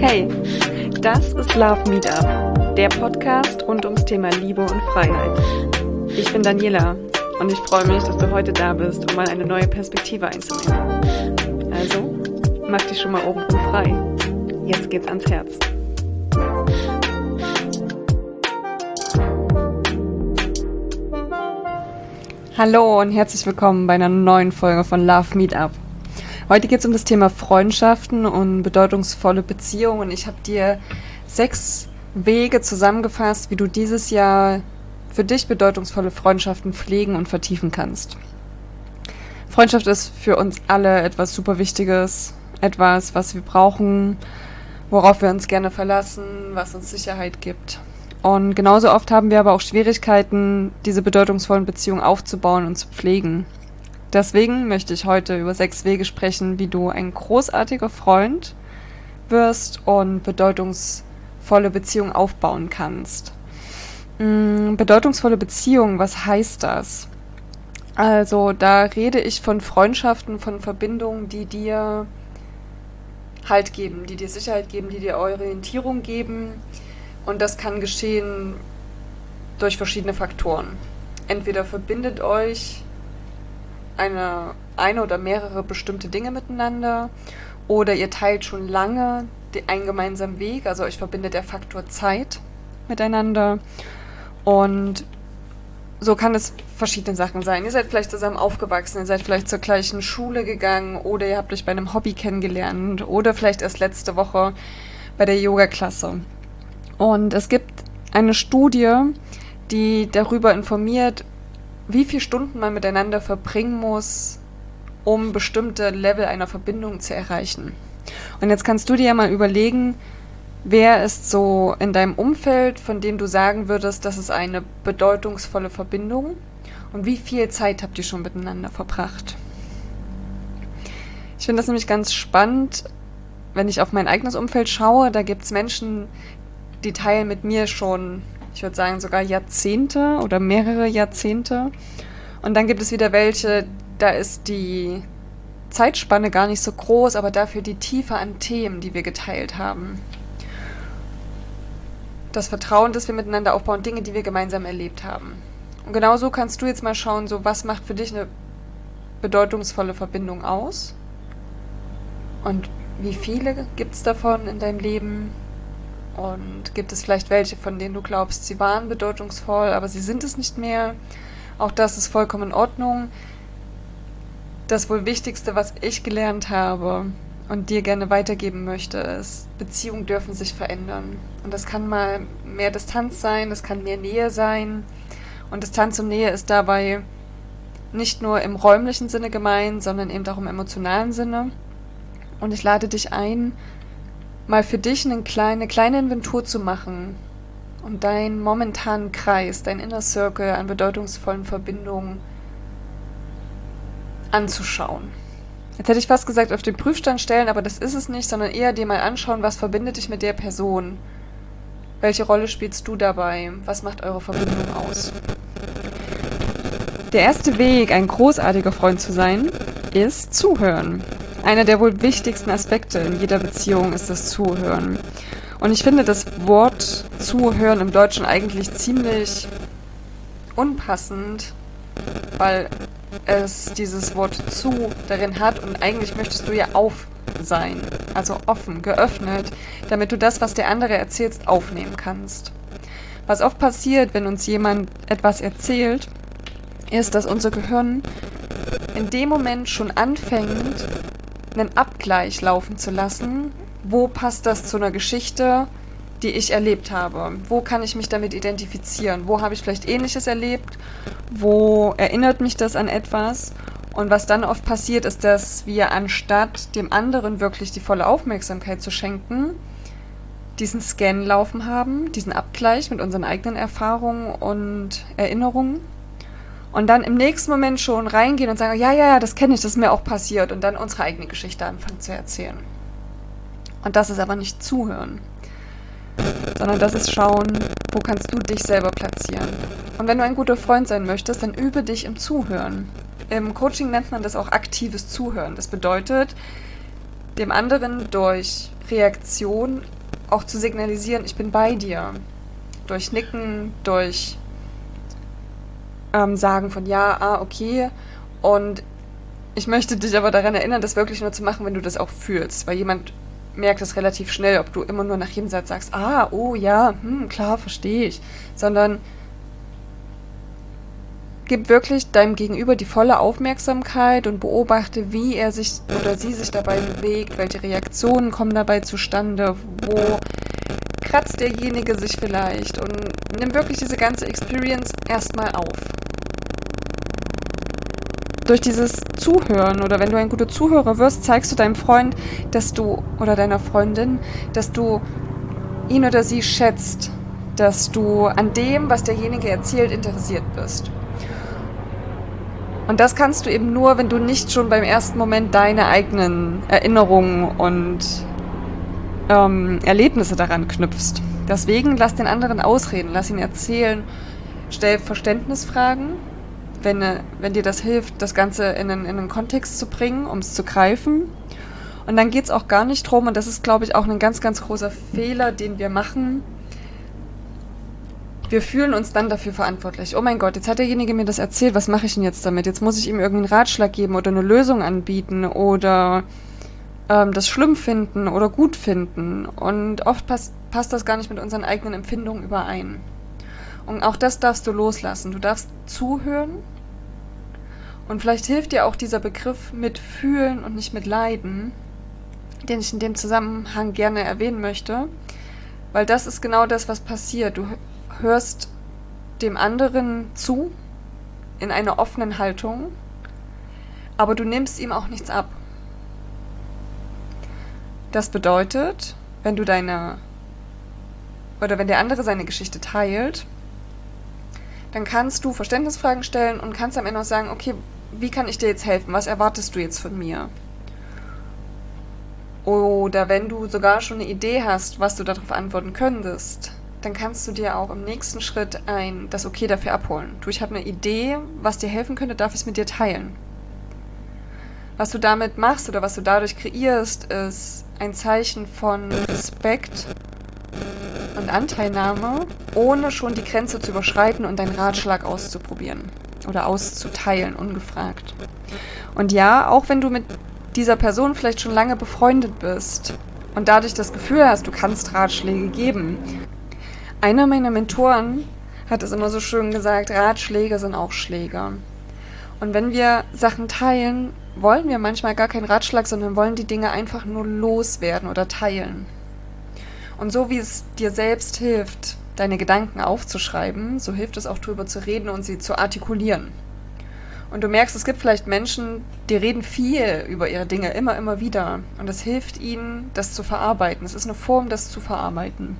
Hey, das ist Love Meetup, der Podcast rund ums Thema Liebe und Freiheit. Ich bin Daniela und ich freue mich, dass du heute da bist, um mal eine neue Perspektive einzunehmen. Also, mach dich schon mal oben frei. Jetzt geht's ans Herz. Hallo und herzlich willkommen bei einer neuen Folge von Love Meetup. Heute geht es um das Thema Freundschaften und bedeutungsvolle Beziehungen. Und ich habe dir 6 Wege zusammengefasst, wie du dieses Jahr für dich bedeutungsvolle Freundschaften pflegen und vertiefen kannst. Freundschaft ist für uns alle etwas super Wichtiges, etwas, was wir brauchen, worauf wir uns gerne verlassen, was uns Sicherheit gibt. Und genauso oft haben wir aber auch Schwierigkeiten, diese bedeutungsvollen Beziehungen aufzubauen und zu pflegen. Deswegen möchte ich heute über 6 Wege sprechen, wie du ein großartiger Freund wirst und bedeutungsvolle Beziehungen aufbauen kannst. Bedeutungsvolle Beziehungen, was heißt das? Also da rede ich von Freundschaften, von Verbindungen, die dir Halt geben, die dir Sicherheit geben, die dir Orientierung geben. Und das kann geschehen durch verschiedene Faktoren. Entweder verbindet euch eine oder mehrere bestimmte Dinge miteinander oder ihr teilt schon lange einen gemeinsamen Weg, also euch verbindet der Faktor Zeit miteinander und so kann es verschiedene Sachen sein. Ihr seid vielleicht zusammen aufgewachsen, ihr seid vielleicht zur gleichen Schule gegangen oder ihr habt euch bei einem Hobby kennengelernt oder vielleicht erst letzte Woche bei der Yoga-Klasse. Und es gibt eine Studie, die darüber informiert, wie viele Stunden man miteinander verbringen muss, um bestimmte Level einer Verbindung zu erreichen. Und jetzt kannst du dir ja mal überlegen, wer ist so in deinem Umfeld, von dem du sagen würdest, das ist eine bedeutungsvolle Verbindung und wie viel Zeit habt ihr schon miteinander verbracht? Ich finde das nämlich ganz spannend, wenn ich auf mein eigenes Umfeld schaue, da gibt es Menschen, die teilen mit mir schon, ich würde sagen, sogar Jahrzehnte oder mehrere Jahrzehnte. Und dann gibt es wieder welche, da ist die Zeitspanne gar nicht so groß, aber dafür die Tiefe an Themen, die wir geteilt haben. Das Vertrauen, das wir miteinander aufbauen, Dinge, die wir gemeinsam erlebt haben. Und genauso kannst du jetzt mal schauen, so was macht für dich eine bedeutungsvolle Verbindung aus? Und wie viele gibt es davon in deinem Leben? Und gibt es vielleicht welche, von denen du glaubst, sie waren bedeutungsvoll, aber sie sind es nicht mehr? Auch das ist vollkommen in Ordnung. Das wohl Wichtigste, was ich gelernt habe und dir gerne weitergeben möchte, ist, Beziehungen dürfen sich verändern. Und das kann mal mehr Distanz sein, das kann mehr Nähe sein. Und Distanz und Nähe ist dabei nicht nur im räumlichen Sinne gemeint, sondern eben auch im emotionalen Sinne. Und ich lade dich ein, mal für dich eine kleine Inventur zu machen und deinen momentanen Kreis, dein Inner Circle an bedeutungsvollen Verbindungen anzuschauen. Jetzt hätte ich fast gesagt, auf den Prüfstand stellen, aber das ist es nicht, sondern eher dir mal anschauen, was verbindet dich mit der Person? Welche Rolle spielst du dabei? Was macht eure Verbindung aus? Der erste Weg, ein großartiger Freund zu sein, ist Zuhören. Einer der wohl wichtigsten Aspekte in jeder Beziehung ist das Zuhören. Und ich finde das Wort Zuhören im Deutschen eigentlich ziemlich unpassend, weil es dieses Wort zu darin hat und eigentlich möchtest du ja auf sein, also offen, geöffnet, damit du das, was der andere erzählst, aufnehmen kannst. Was oft passiert, wenn uns jemand etwas erzählt, ist, dass unser Gehirn in dem Moment schon anfängt, einen Abgleich laufen zu lassen. Wo passt das zu einer Geschichte, die ich erlebt habe? Wo kann ich mich damit identifizieren? Wo habe ich vielleicht Ähnliches erlebt? Wo erinnert mich das an etwas? Und was dann oft passiert, ist, dass wir anstatt dem anderen wirklich die volle Aufmerksamkeit zu schenken, diesen Scan laufen haben, diesen Abgleich mit unseren eigenen Erfahrungen und Erinnerungen. Und dann im nächsten Moment schon reingehen und sagen, ja, das kenne ich, das ist mir auch passiert. Und dann unsere eigene Geschichte anfangen zu erzählen. Und das ist aber nicht Zuhören, sondern das ist schauen, wo kannst du dich selber platzieren. Und wenn du ein guter Freund sein möchtest, dann übe dich im Zuhören. Im Coaching nennt man das auch aktives Zuhören. Das bedeutet, dem anderen durch Reaktion auch zu signalisieren, ich bin bei dir. Durch Nicken, durch Sagen von ja, okay. Und ich möchte dich aber daran erinnern, das wirklich nur zu machen, wenn du das auch fühlst. Weil jemand merkt das relativ schnell, ob du immer nur nach jedem Satz sagst, oh ja, klar, verstehe ich. Sondern gib wirklich deinem Gegenüber die volle Aufmerksamkeit und beobachte, wie er sich oder sie sich dabei bewegt, welche Reaktionen kommen dabei zustande, wo kratzt derjenige sich vielleicht, und nimm wirklich diese ganze Experience erstmal auf. Durch dieses Zuhören oder wenn du ein guter Zuhörer wirst, zeigst du deinem Freund, oder deiner Freundin, dass du ihn oder sie schätzt, dass du an dem, was derjenige erzählt, interessiert bist. Und das kannst du eben nur, wenn du nicht schon beim ersten Moment deine eigenen Erinnerungen und Erlebnisse daran knüpfst. Deswegen lass den anderen ausreden, lass ihn erzählen, stell Verständnisfragen, wenn dir das hilft, das Ganze in einen Kontext zu bringen, um es zu greifen. Und dann geht es auch gar nicht drum, und das ist, glaube ich, auch ein ganz, ganz großer Fehler, den wir machen. Wir fühlen uns dann dafür verantwortlich. Oh mein Gott, jetzt hat derjenige mir das erzählt, was mache ich denn jetzt damit? Jetzt muss ich ihm irgendeinen Ratschlag geben oder eine Lösung anbieten oder das schlimm finden oder gut finden. Und oft passt das gar nicht mit unseren eigenen Empfindungen überein. Und auch das darfst du loslassen. Du darfst zuhören. Und vielleicht hilft dir auch dieser Begriff mit fühlen und nicht mit leiden, den ich in dem Zusammenhang gerne erwähnen möchte. Weil das ist genau das, was passiert. Du hörst dem anderen zu, in einer offenen Haltung, aber du nimmst ihm auch nichts ab. Das bedeutet, wenn der andere seine Geschichte teilt, dann kannst du Verständnisfragen stellen und kannst am Ende auch sagen, okay, wie kann ich dir jetzt helfen? Was erwartest du jetzt von mir? Oder wenn du sogar schon eine Idee hast, was du darauf antworten könntest, dann kannst du dir auch im nächsten Schritt das Okay dafür abholen. Ich habe eine Idee, was dir helfen könnte, darf ich es mit dir teilen. Was du damit machst oder was du dadurch kreierst, ist ein Zeichen von Respekt und Anteilnahme, ohne schon die Grenze zu überschreiten und deinen Ratschlag auszuprobieren oder auszuteilen, ungefragt. Und ja, auch wenn du mit dieser Person vielleicht schon lange befreundet bist und dadurch das Gefühl hast, du kannst Ratschläge geben. Einer meiner Mentoren hat es immer so schön gesagt, Ratschläge sind auch Schläge. Und wenn wir Sachen teilen, wollen wir manchmal gar keinen Ratschlag, sondern wollen die Dinge einfach nur loswerden oder teilen. Und so wie es dir selbst hilft, deine Gedanken aufzuschreiben, so hilft es auch, drüber zu reden und sie zu artikulieren. Und du merkst, es gibt vielleicht Menschen, die reden viel über ihre Dinge, immer wieder. Und es hilft ihnen, das zu verarbeiten. Es ist eine Form, das zu verarbeiten.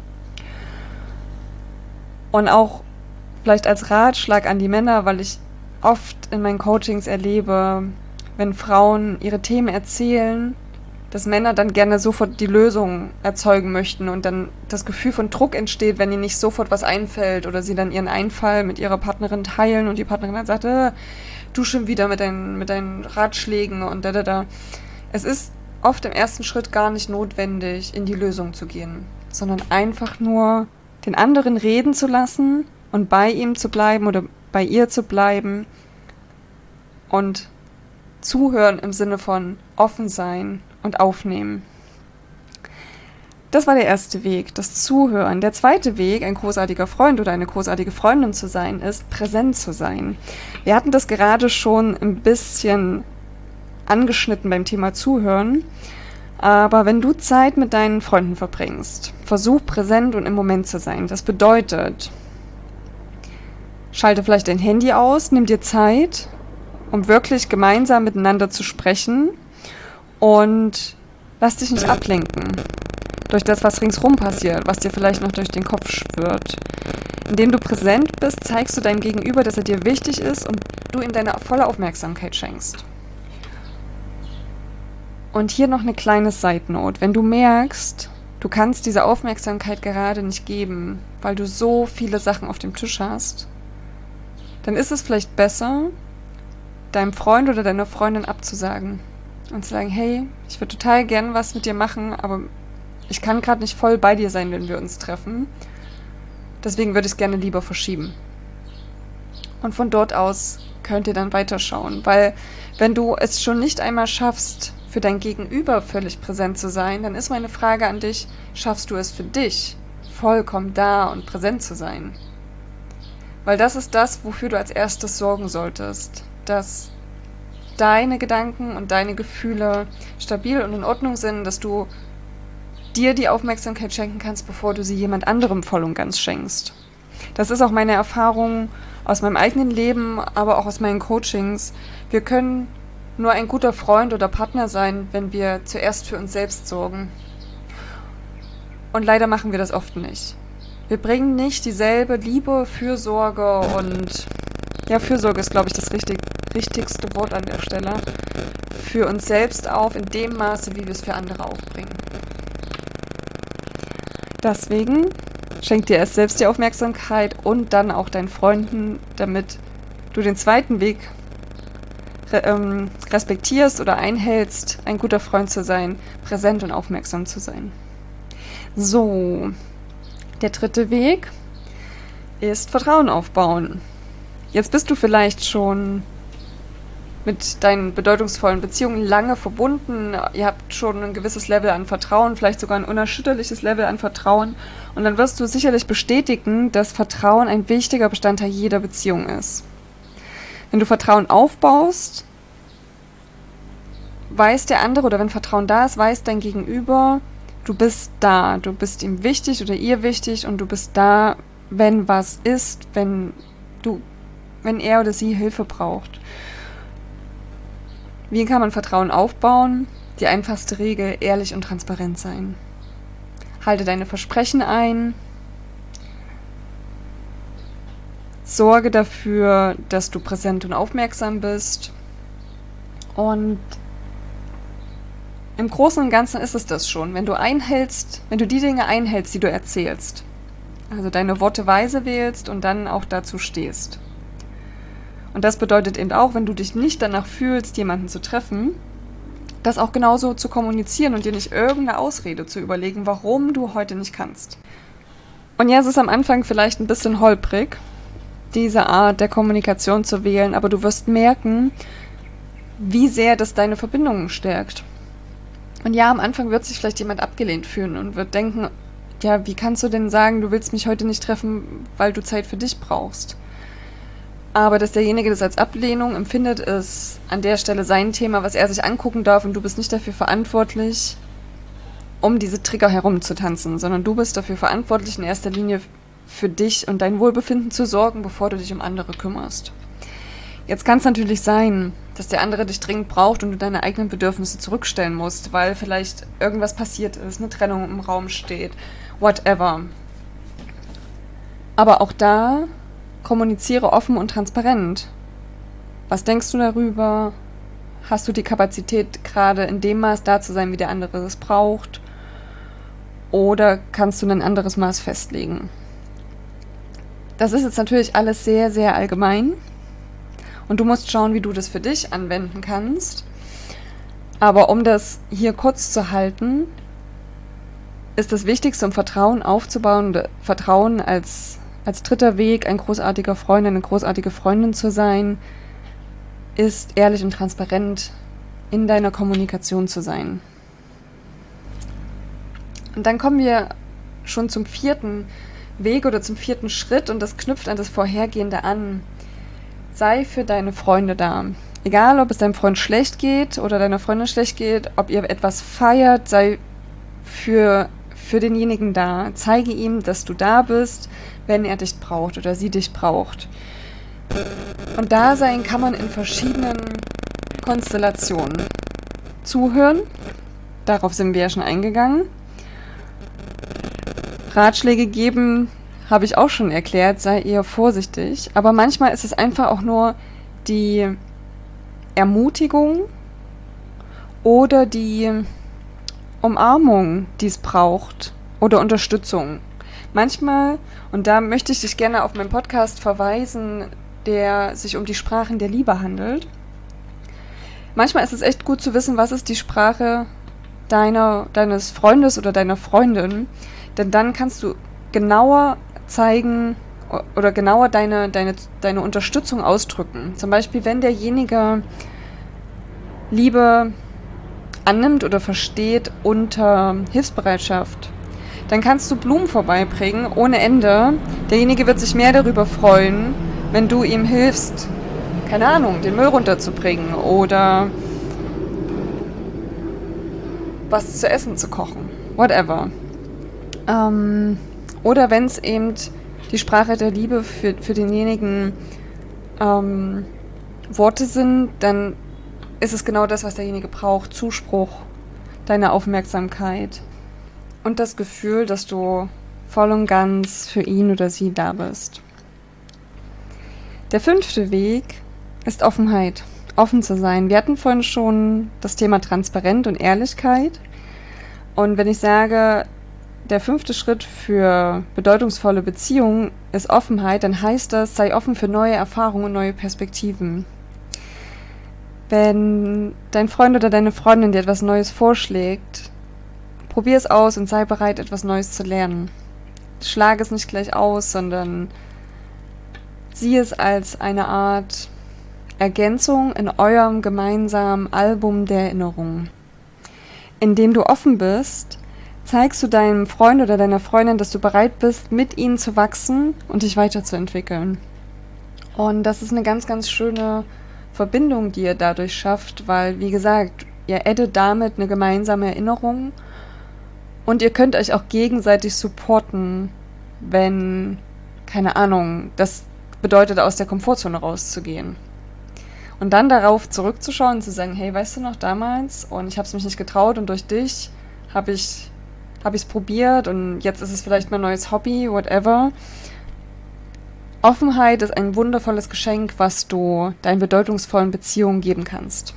Und auch vielleicht als Ratschlag an die Männer, weil ich oft in meinen Coachings erlebe, wenn Frauen ihre Themen erzählen, dass Männer dann gerne sofort die Lösung erzeugen möchten und dann das Gefühl von Druck entsteht, wenn ihnen nicht sofort was einfällt oder sie dann ihren Einfall mit ihrer Partnerin teilen und die Partnerin dann sagt, du schon wieder mit deinen Ratschlägen und da. Es ist oft im ersten Schritt gar nicht notwendig, in die Lösung zu gehen, sondern einfach nur den anderen reden zu lassen und bei ihm zu bleiben oder bei ihr zu bleiben und zuhören im Sinne von offen sein und aufnehmen. Das war der erste Weg, das Zuhören. Der zweite Weg, ein großartiger Freund oder eine großartige Freundin zu sein, ist präsent zu sein. Wir hatten das gerade schon ein bisschen angeschnitten beim Thema Zuhören, aber wenn du Zeit mit deinen Freunden verbringst, versuch präsent und im Moment zu sein. Das bedeutet, schalte vielleicht dein Handy aus, nimm dir Zeit, um wirklich gemeinsam miteinander zu sprechen und lass dich nicht ablenken durch das, was ringsrum passiert, was dir vielleicht noch durch den Kopf schwirrt. Indem du präsent bist, zeigst du deinem Gegenüber, dass er dir wichtig ist und du ihm deine volle Aufmerksamkeit schenkst. Und hier noch eine kleine Side-Note. Wenn du merkst, du kannst diese Aufmerksamkeit gerade nicht geben, weil du so viele Sachen auf dem Tisch hast, dann ist es vielleicht besser, deinem Freund oder deiner Freundin abzusagen und zu sagen, hey, ich würde total gern was mit dir machen, aber ich kann gerade nicht voll bei dir sein, wenn wir uns treffen. Deswegen würde ich es gerne lieber verschieben. Und von dort aus könnt ihr dann weiterschauen, weil wenn du es schon nicht einmal schaffst, für dein Gegenüber völlig präsent zu sein, dann ist meine Frage an dich, schaffst du es für dich, vollkommen da und präsent zu sein? Weil das ist das, wofür du als erstes sorgen solltest, dass deine Gedanken und deine Gefühle stabil und in Ordnung sind, dass du dir die Aufmerksamkeit schenken kannst, bevor du sie jemand anderem voll und ganz schenkst. Das ist auch meine Erfahrung aus meinem eigenen Leben, aber auch aus meinen Coachings. Wir können nur ein guter Freund oder Partner sein, wenn wir zuerst für uns selbst sorgen. Und leider machen wir das oft nicht. Wir bringen nicht dieselbe Liebe, Fürsorge und Fürsorge ist, glaube ich, das richtigste Wort an der Stelle, für uns selbst auf, in dem Maße, wie wir es für andere aufbringen. Deswegen schenk dir erst selbst die Aufmerksamkeit und dann auch deinen Freunden, damit du den zweiten Weg respektierst oder einhältst, ein guter Freund zu sein, präsent und aufmerksam zu sein. So, der dritte Weg ist Vertrauen aufbauen. Jetzt bist du vielleicht schon mit deinen bedeutungsvollen Beziehungen lange verbunden. Ihr habt schon ein gewisses Level an Vertrauen, vielleicht sogar ein unerschütterliches Level an Vertrauen. Und dann wirst du sicherlich bestätigen, dass Vertrauen ein wichtiger Bestandteil jeder Beziehung ist. Wenn du Vertrauen aufbaust, weiß der andere, oder wenn Vertrauen da ist, weiß dein Gegenüber, du bist da, du bist ihm wichtig oder ihr wichtig und du bist da, wenn was ist, wenn er oder sie Hilfe braucht. Wie kann man Vertrauen aufbauen? Die einfachste Regel: ehrlich und transparent sein. Halte deine Versprechen ein. Sorge dafür, dass du präsent und aufmerksam bist. Und im Großen und Ganzen ist es das schon. Wenn du die Dinge einhältst, die du erzählst, also deine Worte weise wählst und dann auch dazu stehst. Und das bedeutet eben auch, wenn du dich nicht danach fühlst, jemanden zu treffen, das auch genauso zu kommunizieren und dir nicht irgendeine Ausrede zu überlegen, warum du heute nicht kannst. Und ja, es ist am Anfang vielleicht ein bisschen holprig, diese Art der Kommunikation zu wählen, aber du wirst merken, wie sehr das deine Verbindungen stärkt. Und ja, am Anfang wird sich vielleicht jemand abgelehnt fühlen und wird denken, ja, wie kannst du denn sagen, du willst mich heute nicht treffen, weil du Zeit für dich brauchst? Aber dass derjenige das als Ablehnung empfindet, ist an der Stelle sein Thema, was er sich angucken darf, und du bist nicht dafür verantwortlich, um diese Trigger herumzutanzen, sondern du bist dafür verantwortlich, in erster Linie für dich und dein Wohlbefinden zu sorgen, bevor du dich um andere kümmerst. Jetzt kann es natürlich sein, dass der andere dich dringend braucht und du deine eigenen Bedürfnisse zurückstellen musst, weil vielleicht irgendwas passiert ist, eine Trennung im Raum steht, whatever. Aber auch da kommuniziere offen und transparent. Was denkst du darüber? Hast du die Kapazität, gerade in dem Maß da zu sein, wie der andere es braucht? Oder kannst du ein anderes Maß festlegen? Das ist jetzt natürlich alles sehr, sehr allgemein. Und du musst schauen, wie du das für dich anwenden kannst. Aber um das hier kurz zu halten, ist das Wichtigste, um Vertrauen aufzubauen, Vertrauen als dritter Weg, ein großartiger Freund, eine großartige Freundin zu sein, ist ehrlich und transparent in deiner Kommunikation zu sein. Und dann kommen wir schon zum vierten Weg oder zum vierten Schritt, und das knüpft an das Vorhergehende an. Sei für deine Freunde da. Egal, ob es deinem Freund schlecht geht oder deiner Freundin schlecht geht, ob ihr etwas feiert, sei für denjenigen da. Zeige ihm, dass du da bist, wenn er dich braucht oder sie dich braucht. Und Dasein kann man in verschiedenen Konstellationen. Zuhören, darauf sind wir ja schon eingegangen. Ratschläge geben, habe ich auch schon erklärt, sei eher vorsichtig. Aber manchmal ist es einfach auch nur die Ermutigung oder die Umarmung, die es braucht, oder Unterstützung. Manchmal, und da möchte ich dich gerne auf meinen Podcast verweisen, der sich um die Sprachen der Liebe handelt. Manchmal ist es echt gut zu wissen, was ist die Sprache deines Freundes oder deiner Freundin, denn dann kannst du genauer zeigen oder genauer deine Unterstützung ausdrücken. Zum Beispiel, wenn derjenige Liebe annimmt oder versteht unter Hilfsbereitschaft, dann kannst du Blumen vorbeibringen ohne Ende. Derjenige wird sich mehr darüber freuen, wenn du ihm hilfst, keine Ahnung, den Müll runterzubringen oder was zu essen zu kochen. Whatever. Oder wenn es eben die Sprache der Liebe für denjenigen Worte sind, dann ist es genau das, was derjenige braucht. Zuspruch, deine Aufmerksamkeit und das Gefühl, dass du voll und ganz für ihn oder sie da bist. Der 5. Weg ist Offenheit. Offen zu sein. Wir hatten vorhin schon das Thema Transparenz und Ehrlichkeit. Und wenn ich sage, der 5. Schritt für bedeutungsvolle Beziehungen ist Offenheit, dann heißt das, sei offen für neue Erfahrungen und neue Perspektiven. Wenn dein Freund oder deine Freundin dir etwas Neues vorschlägt, probier es aus und sei bereit, etwas Neues zu lernen. Schlag es nicht gleich aus, sondern sieh es als eine Art Ergänzung in eurem gemeinsamen Album der Erinnerungen. Indem du offen bist, zeigst du deinem Freund oder deiner Freundin, dass du bereit bist, mit ihnen zu wachsen und dich weiterzuentwickeln. Und das ist eine ganz, ganz schöne Verbindung, die ihr dadurch schafft, weil, wie gesagt, ihr addet damit eine gemeinsame Erinnerung und ihr könnt euch auch gegenseitig supporten, wenn, keine Ahnung, das bedeutet, aus der Komfortzone rauszugehen. Und dann darauf zurückzuschauen und zu sagen, hey, weißt du noch damals und ich habe es mich nicht getraut und durch dich habe ich es probiert und jetzt ist es vielleicht mein neues Hobby, whatever. Offenheit ist ein wundervolles Geschenk, was du deinen bedeutungsvollen Beziehungen geben kannst.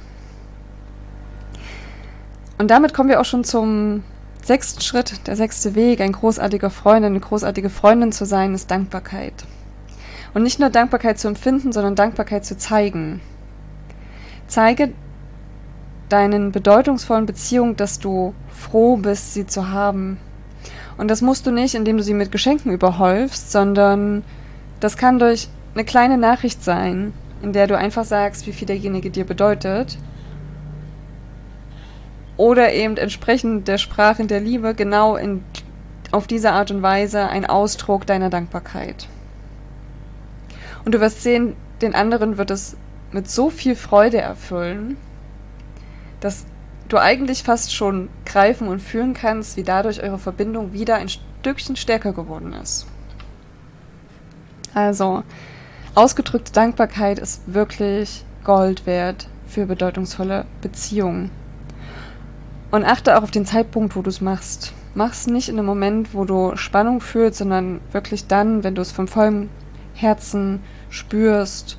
Und damit kommen wir auch schon zum 6. Schritt, der 6. Weg. Ein großartiger Freund, eine großartige Freundin zu sein, ist Dankbarkeit. Und nicht nur Dankbarkeit zu empfinden, sondern Dankbarkeit zu zeigen. Zeige deinen bedeutungsvollen Beziehungen, dass du froh bist, sie zu haben. Und das musst du nicht, indem du sie mit Geschenken überhäufst, sondern das kann durch eine kleine Nachricht sein, in der du einfach sagst, wie viel derjenige dir bedeutet. Oder eben entsprechend der Sprache der Liebe genau auf diese Art und Weise ein Ausdruck deiner Dankbarkeit. Und du wirst sehen, den anderen wird es mit so viel Freude erfüllen, dass du eigentlich fast schon greifen und fühlen kannst, wie dadurch eure Verbindung wieder ein Stückchen stärker geworden ist. Also, ausgedrückte Dankbarkeit ist wirklich Gold wert für bedeutungsvolle Beziehungen. Und achte auch auf den Zeitpunkt, wo du es machst. Mach es nicht in einem Moment, wo du Spannung fühlst, sondern wirklich dann, wenn du es von vollem Herzen spürst.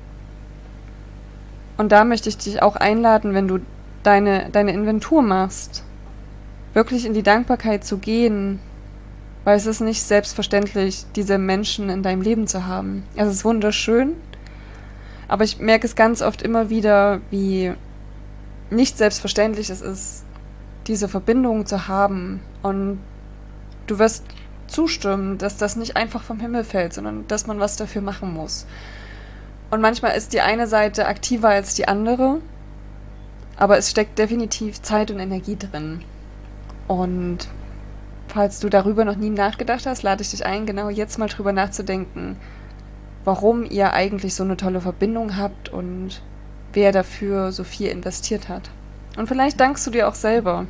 Und da möchte ich dich auch einladen, wenn du deine Inventur machst, wirklich in die Dankbarkeit zu gehen, weil es ist nicht selbstverständlich, diese Menschen in deinem Leben zu haben. Es ist wunderschön, aber ich merke es ganz oft immer wieder, wie nicht selbstverständlich es ist, diese Verbindung zu haben. Und du wirst zustimmen, dass das nicht einfach vom Himmel fällt, sondern dass man was dafür machen muss. Und manchmal ist die eine Seite aktiver als die andere, aber es steckt definitiv Zeit und Energie drin. Und falls du darüber noch nie nachgedacht hast, lade ich dich ein, genau jetzt mal drüber nachzudenken, warum ihr eigentlich so eine tolle Verbindung habt und wer dafür so viel investiert hat. Und vielleicht dankst du dir auch selber.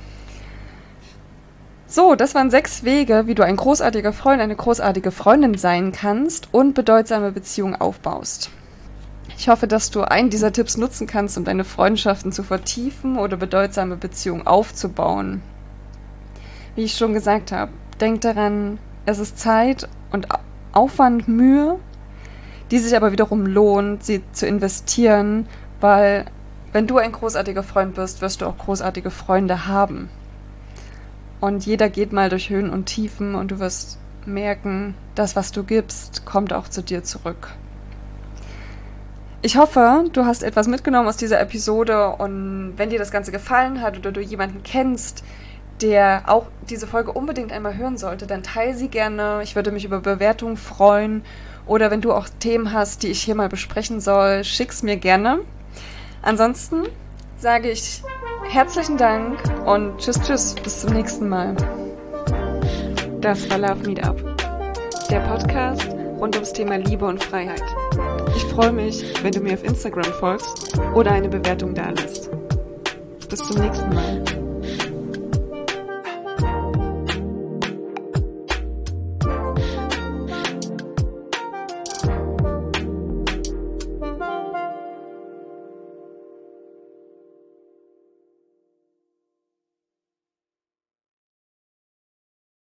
So, das waren 6 Wege, wie du ein großartiger Freund, eine großartige Freundin sein kannst und bedeutsame Beziehungen aufbaust. Ich hoffe, dass du einen dieser Tipps nutzen kannst, um deine Freundschaften zu vertiefen oder bedeutsame Beziehungen aufzubauen. Wie ich schon gesagt habe, denk daran, es ist Zeit und Aufwand, Mühe, die sich aber wiederum lohnt, sie zu investieren, weil wenn du ein großartiger Freund bist, wirst du auch großartige Freunde haben. Und jeder geht mal durch Höhen und Tiefen und du wirst merken, das, was du gibst, kommt auch zu dir zurück. Ich hoffe, du hast etwas mitgenommen aus dieser Episode und wenn dir das Ganze gefallen hat oder du jemanden kennst, der auch diese Folge unbedingt einmal hören sollte, dann teile sie gerne. Ich würde mich über Bewertungen freuen. Oder wenn du auch Themen hast, die ich hier mal besprechen soll, schick's mir gerne. Ansonsten sage ich herzlichen Dank und tschüss, bis zum nächsten Mal. Das war Love Meetup, der Podcast rund ums Thema Liebe und Freiheit. Ich freue mich, wenn du mir auf Instagram folgst oder eine Bewertung dalässt. Bis zum nächsten Mal.